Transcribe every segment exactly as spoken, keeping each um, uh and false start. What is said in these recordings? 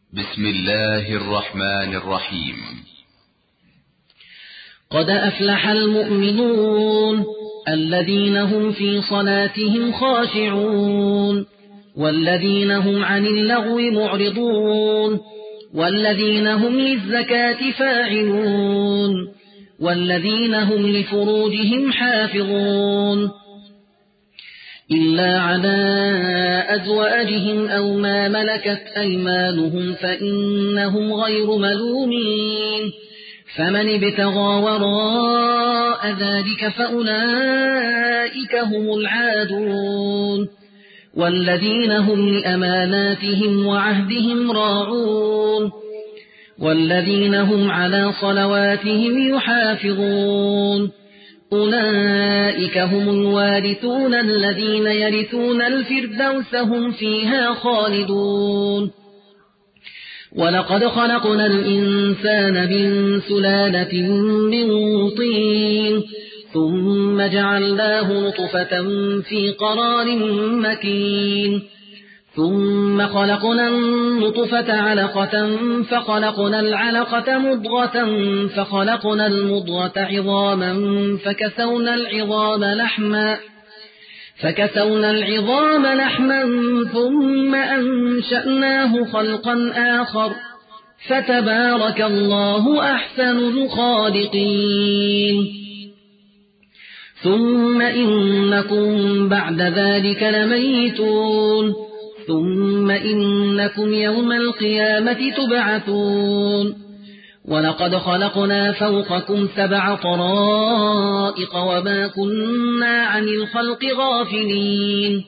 بسم الله الرحمن الرحيم. قد أفلح المؤمنون الذين هم في صلاتهم خاشعون والذين هم عن اللغو معرضون والذين هم للزكاة فاعلون والذين هم لفروجهم حافظون إلا على أزواجهم أو ما ملكت أيمانهم فإنهم غير ملومين فمن ابتغى وراء ذلك فأولئك هم العادون والذين هم لأماناتهم وعهدهم راعون والذين هم على صلواتهم يحافظون أولئك هم الوارثون الذين يرثون الفردوس هم فيها خالدون. ولقد خلقنا الإنسان من سلالة من طين ثم جعلناه نطفة في قرار مكين ثم خلقنا النطفة علقة فخلقنا العلقة مضغة فخلقنا المضغة عظاما فكسونا العظام لحما فكسونا العظام لحما ثم أنشأناه خلقا آخر فتبارك الله أحسن الخالقين. ثم إنكم بعد ذلك لميتون ثم إنكم يوم القيامة تبعثون. ولقد خلقنا فوقكم سبع طرائق وما كنا عن الخلق غافلين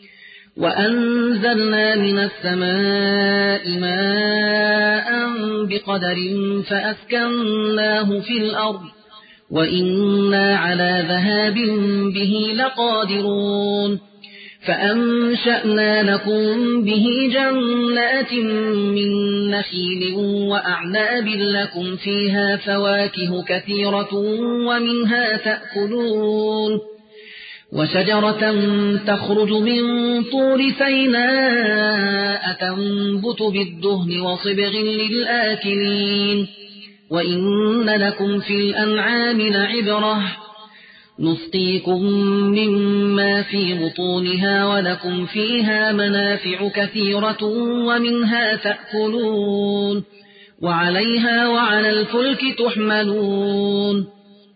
وأنزلنا من السماء ماء بقدر فأسكناه في الأرض وإنا على ذهاب به لقادرون فأنشأنا لكم به جنات من نخيل وأعناب لكم فيها فواكه كثيرة ومنها تأكلون وشجرة تخرج من طور سيناء تنبت بالدهن وصبغ للآكلين وإن لكم في الأنعام لعبرة نسقيكم مما في بطونها ولكم فيها منافع كثيرة ومنها تأكلون وعليها وعلى الفلك تحملون.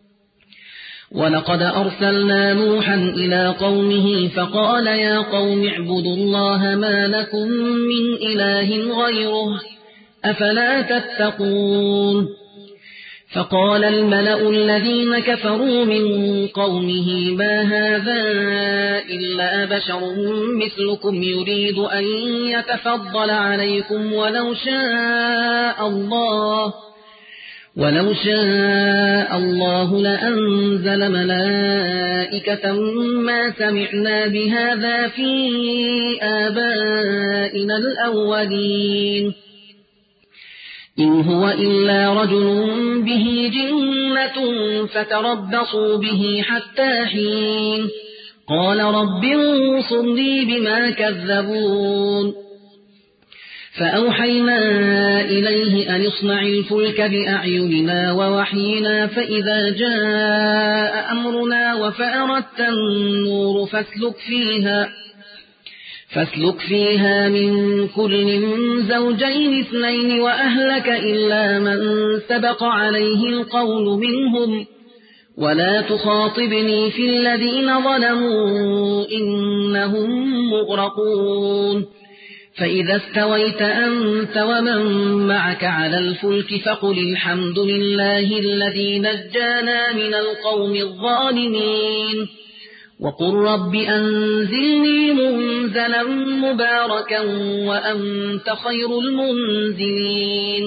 ولقد أرسلنا نوحا إلى قومه فقال يا قوم اعبدوا الله ما لكم من إله غيره أفلا تتقون. فقال الملأ الذين كفروا من قومه ما هذا إلا بشر مثلكم يريد أن يتفضل عليكم ولو شاء الله ولو شاء الله لأنزل ملائكة ما سمعنا بهذا في آبائنا الأولين إن هو إلا رجل به جنة فتربصوا به حتى حين قال رب انصرني بما كذبون. فأوحينا إليه أن اصنع الفلك بأعيننا ووحينا فإذا جاء أمرنا وفأردت النور فاسلك فيها فاسلك فيها من كل زوجين اثنين وأهلك إلا من سبق عليه القول منهم ولا تخاطبني في الذين ظلموا إنهم مغرقون. فإذا استويت أنت ومن معك على الفلك فقل الحمد لله الذي نجانا من القوم الظالمين وقل رب أنزلني منزلا مباركا وأنت خير المنزلين.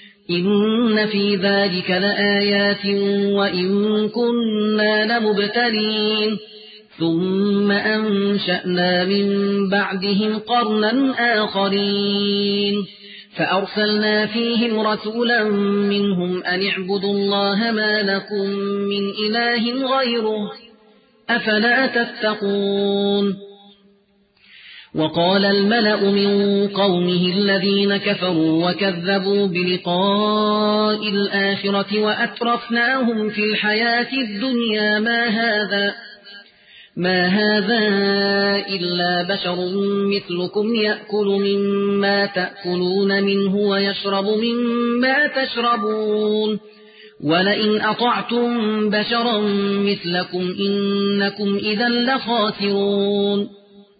إن في ذلك لآيات وإن كنا لمبتلين ثم أنشأنا من بعدهم قرنا آخرين فأرسلنا فيهم رسولا منهم أن اعبدوا الله ما لكم من إله غيره أفلا تتقون. وقال الملأ من قومه الذين كفروا وكذبوا بلقاء الآخرة وأترفناهم في الحياة الدنيا ما هذا ما هذا إلا بشر مثلكم يأكل مما تأكلون منه ويشرب مما تشربون ولئن أطعتم بشرا مثلكم إنكم إذا لخاسرون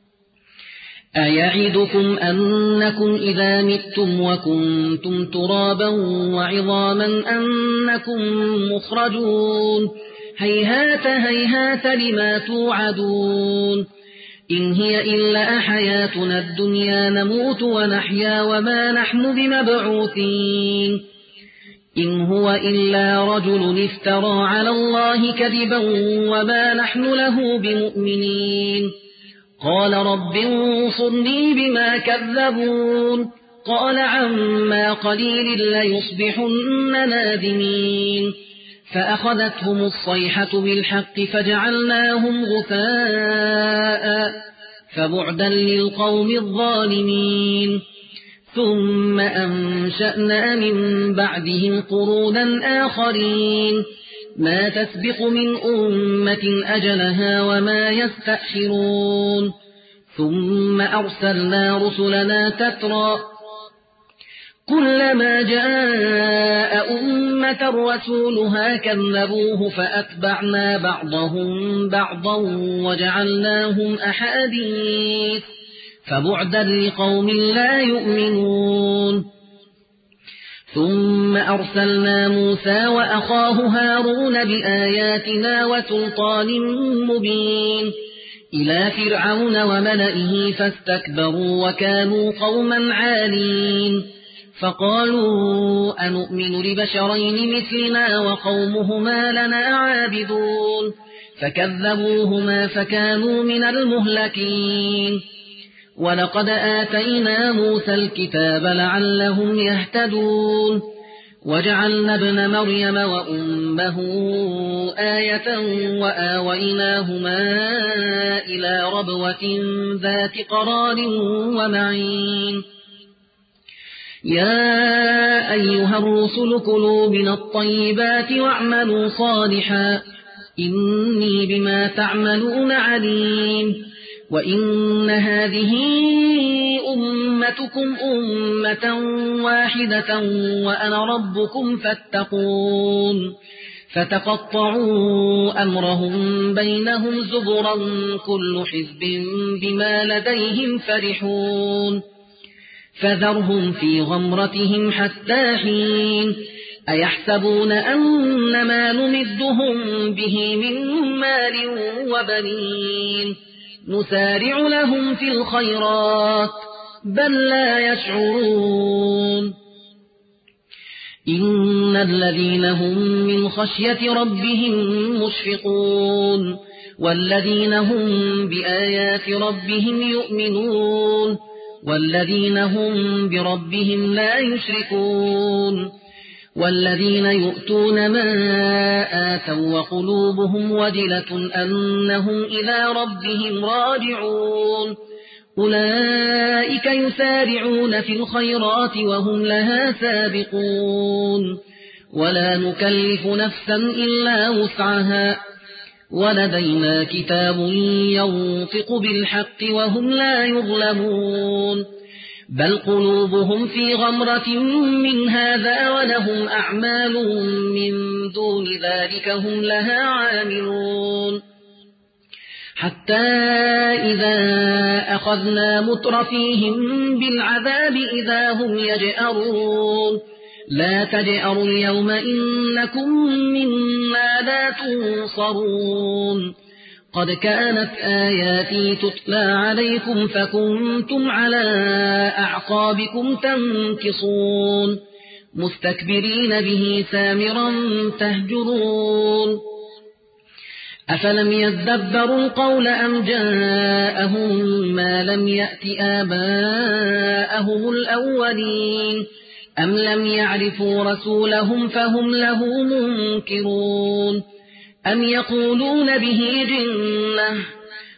أيعدكم أنكم إذا متم وكنتم ترابا وعظاما أنكم مخرجون هيهات هيهات لما توعدون إن هي إلا حياتنا الدنيا نموت ونحيا وما نحن بمبعوثين إن هو إلا رجل افترى على الله كذبا وما نحن له بمؤمنين قال رب انصرني بما كذبون قال عما قليل ليصبحن نادمين فأخذتهم الصيحة بالحق فجعلناهم غثاء فبعدا للقوم الظالمين ثم أنشأنا من بعدهم قرونا آخرين ما تسبق من أمة أجلها وما يستأخرون ثم أرسلنا رسلنا تترى كلما جاء أمة رسولها كذبوه فأتبعنا بعضهم بعضا وجعلناهم أحاديث فبعدا لقوم لا يؤمنون ثم أرسلنا موسى وأخاه هارون بآياتنا وسلطان مبين إلى فرعون وملئه فاستكبروا وكانوا قوما عالين فقالوا أنؤمن لبشرين مثلنا وقومهما لنا عابدون فكذبوهما فكانوا من المهلكين ولقد آتينا موسى الكتاب لعلهم يهتدون وجعلنا ابن مريم وأمه آية وآويناهما إلى ربوة ذات قرار ومعين يا أيها الرسل كلوا من الطيبات واعملوا صالحا إني بما تعملون عليم وإن هذه أمتكم أمة واحدة وأنا ربكم فاتقون فتقطعوا أمرهم بينهم زبرا كل حزب بما لديهم فرحون فذرهم في غمرتهم حتى حين أيحسبون أن ما نمدهم به من مال وبنين نسارع لهم في الخيرات بل لا يشعرون إن الذين هم من خشية ربهم مشفقون والذين هم بآيات ربهم يؤمنون والذين هم بربهم لا يشركون والذين يؤتون ما آتوا وقلوبهم وجلة أنهم إلى ربهم راجعون أولئك يسارعون في الخيرات وهم لها سابقون ولا نكلف نفسا إلا وسعها ولدينا كتاب ينطق بالحق وهم لا يظلمون بل قلوبهم في غمرة من هذا ولهم أعمال من دون ذلك هم لها عاملون حتى إذا أخذنا مترفيهم بالعذاب إذا هم يجأرون لا تجأروا اليوم إنكم منا لا تنصرون قد كانت آياتي تتلى عليكم فكنتم على أعقابكم تنكصون مستكبرين به سامرا تهجرون أفلم يدبروا القول أم جاءهم ما لم يأت آباءهم الأولين أم لم يعرفوا رسولهم فهم له منكرون أم يقولون به جنة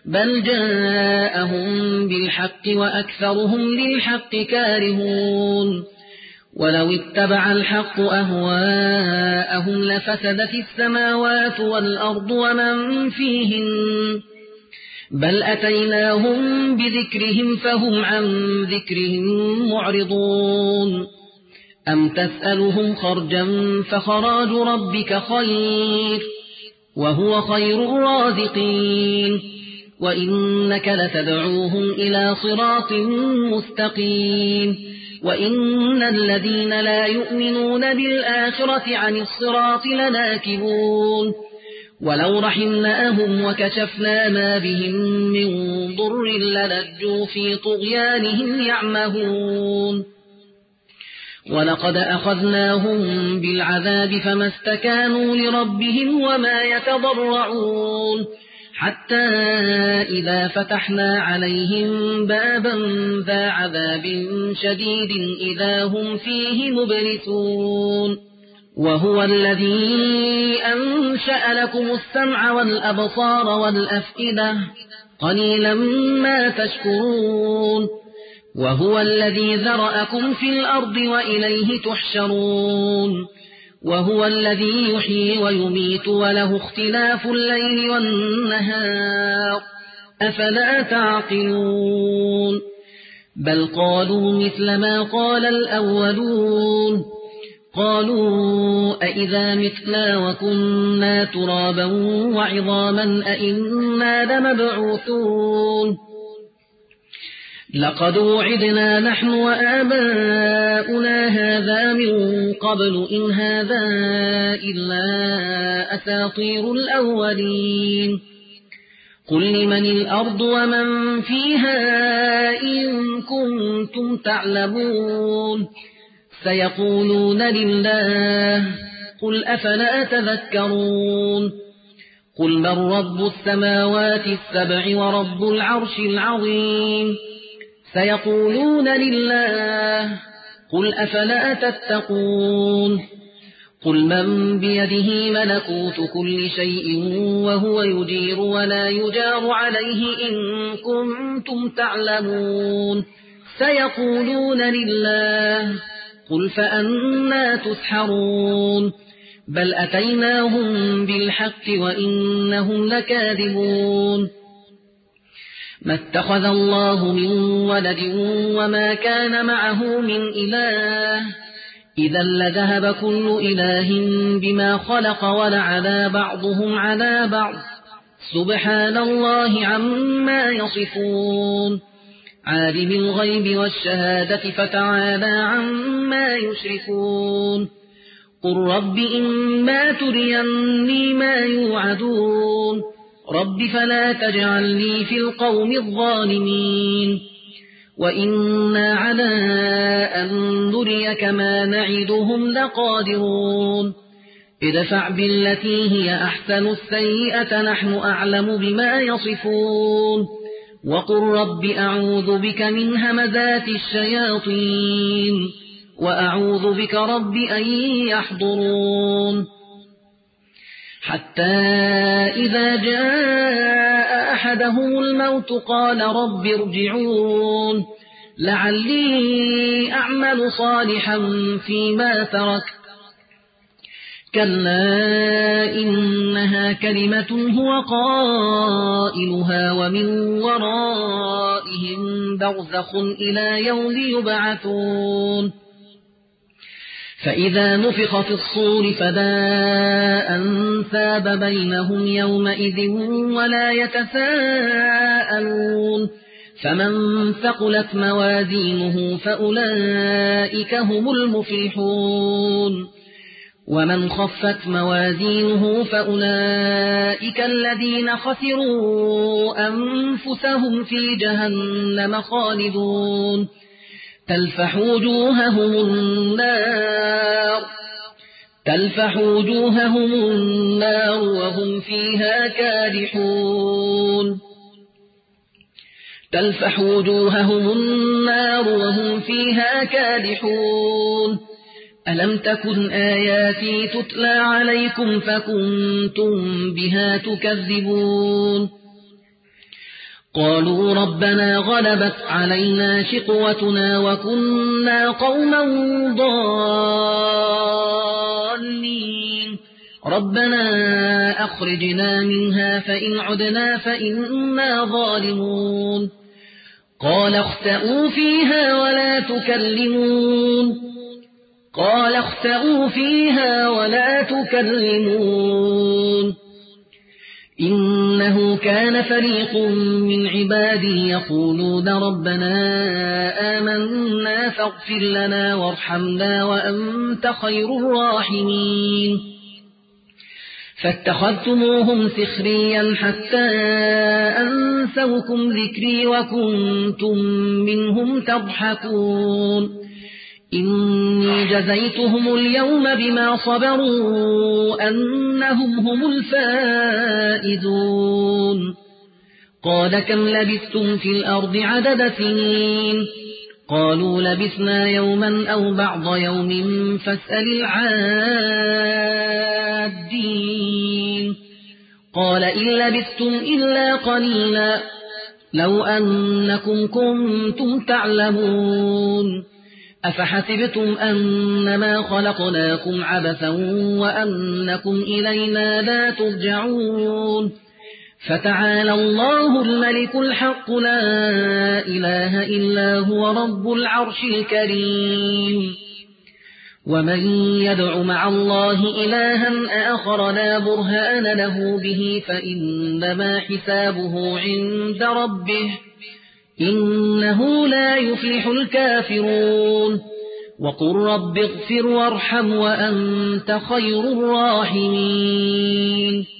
بل جاءهم بالحق وأكثرهم للحق كارهون ولو اتبع الحق أهواءهم لفسدت السماوات والأرض ومن فيهن بل أتيناهم بذكرهم فهم عن ذكرهم معرضون أم تسألهم خرجا فخراج ربك خير وهو خير الرازقين وإنك لتدعوهم إلى صراط مستقيم وإن الذين لا يؤمنون بالآخرة عن الصراط لناكبون ولو رحمناهم وكشفنا ما بهم من ضر للجوا في طغيانهم يعمهون ولقد أخذناهم بالعذاب فما استكانوا لربهم وما يتضرعون حتى إذا فتحنا عليهم بابا ذا عذاب شديد إذا هم فيه مبلسون وهو الذي أنشأ لكم السمع والأبصار والأفئدة قليلا ما تشكرون وهو الذي ذرأكم في الأرض وإليه تحشرون وهو الذي يحيي ويميت وله اختلاف الليل والنهار أفلا تعقلون بل قالوا مثل ما قال الأولون قالوا أئذا متنا وكنا ترابا وعظاما أئنا لمبعوثون لقد وعدنا نحن وآباؤنا هذا من قبل إن هذا إلا أساطير الأولين قل لمن الأرض ومن فيها إن كنتم تعلمون سيقولون لله قل أفلا تذكرون قل من رب السماوات السبع ورب العرش العظيم سيقولون لله قل أفلا تتقون قل من بيده ملكوت كل شيء وهو يجير ولا يجار عليه إن كنتم تعلمون سيقولون لله قل فأنا تسحرون بل أتيناهم بالحق وإنهم لكاذبون ما اتخذ الله من ولد وما كان معه من إله إذا لذهب كل إله بما خلق ولعلى بعضهم على بعض سبحان الله عما يصفون عالم الغيب والشهادة فتعالى عما يشركون قل رب إما تريني ما يوعدون رب فلا تجعلني في القوم الظالمين وإنا على أن نريك ما نعدهم لقادرون ادفع بالتي هي أحسن السيئة نحن أعلم بما يصفون وقل رب أعوذ بك من همزات الشياطين وأعوذ بك رب أن يحضرون حتى إذا جاء أحدهم الموت قال رب ارجعون لعلي أعمل صالحا فيما تركت كلا إنها كلمة هو قائلها ومن ورائهم برزخ إلى يوم يبعثون فإذا نفخ في الصور فلا أنساب بينهم يومئذ ولا يتساءلون فمن ثقلت موازينه فأولئك هم المفلحون ومن خفت موازينه فأولئك الذين خسروا أنفسهم في جهنم خالدون تلفح وجوههم النار تلفح وجوههم النار وهم فيها كادحون تلفح وجوههم النار وهم فيها كادحون ألم تكن آياتي تتلى عليكم فكنتم بها تكذبون قالوا ربنا غلبت علينا شقوتنا وكنا قوما ضالين ربنا أخرجنا منها فإن عدنا فإنا ظالمون قال اخسئوا فيها ولا تكلمون قال اخسئوا فيها ولا تكلمون إنه كان فريق من عبادي يقولون ربنا آمنا فاغفر لنا وارحمنا وأنت خير الراحمين فاتخذتموهم سخريا حتى أنسوكم ذكري وكنتم منهم تضحكون إني جزيتهم اليوم بما صبروا أنهم هم الفائزون قال كم لبثتم في الأرض عدد سنين قالوا لبثنا يوما أو بعض يوم فاسأل العادين قال إن لبثتم إلا قليلا لو أنكم كنتم تعلمون أفحسبتم أنما خلقناكم عبثا وأنكم إلينا لا ترجعون فتعالى الله الملك الحق لا إله إلا هو رب العرش الكريم ومن يدع مع الله إلها آخر لا برهان له به فإنما حسابه عند ربه إنه لا يفلح الكافرون وقل رب اغفر وارحم وأنت خير الراحمين